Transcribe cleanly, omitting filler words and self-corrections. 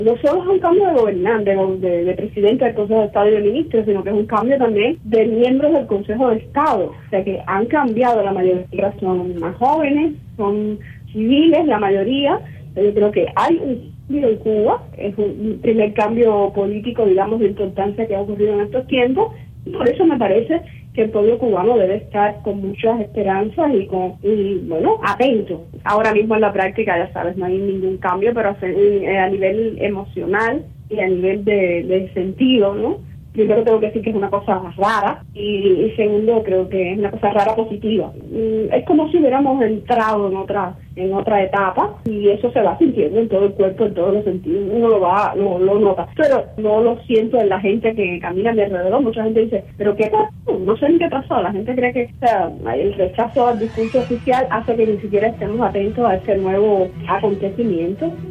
No solo es un cambio de gobernante, de presidente del Consejo de Estado y de ministros, sino que es un cambio también de miembros del Consejo de Estado. O sea que han cambiado, la mayoría son más jóvenes, son civiles la mayoría. Yo creo que hay un cambio en Cuba, es un primer cambio político, digamos, de importancia que ha ocurrido en estos tiempos. Y por eso me parece que el pueblo cubano debe estar con muchas esperanzas y bueno, atento. Ahora mismo en la práctica, ya sabes, no hay ningún cambio, pero a nivel emocional y a nivel de sentido, ¿no? Primero tengo que decir que es una cosa rara y segundo creo que es una cosa rara positiva. Es como si hubiéramos entrado en otra etapa y eso se va sintiendo en todo el cuerpo, en todos los sentidos. Uno lo nota, pero no lo siento en la gente que camina a mi alrededor. Mucha gente dice, ¿pero qué pasó? No sé ni qué pasó. La gente cree que el rechazo al discurso oficial hace que ni siquiera estemos atentos a ese nuevo acontecimiento.